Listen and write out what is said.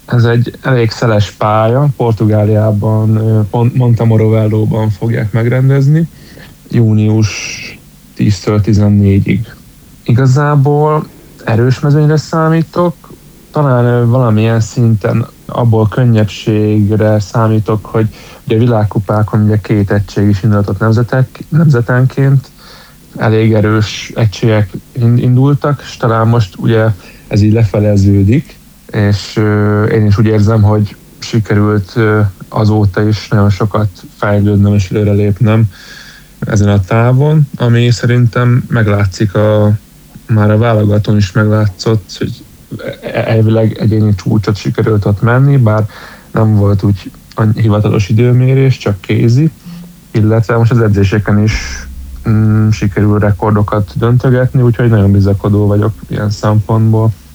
Ez egy elég szeles pálya, Portugáliában, Montemorovello-ban fogják megrendezni, június 10-től 14-ig. Igazából erős mezőnyre számítok, talán valamilyen szinten abból könnyebbségre számítok, hogy ugye a világkupákon ugye két egység is indultott nemzetenként, elég erős egységek indultak, és talán most ugye ez így lefeleződik, és én is úgy érzem, hogy sikerült azóta is nagyon sokat fejlődnöm és előrelépnem ezen a távon, ami szerintem meglátszik már a válogatón is meglátszott, hogy elvileg egyéni csúcsot sikerült ott menni, bár nem volt úgy hivatalos időmérés, csak kézi, illetve most az edzéseken is sikerül rekordokat döntögetni, úgyhogy nagyon bizakodó vagyok ilyen szempontból.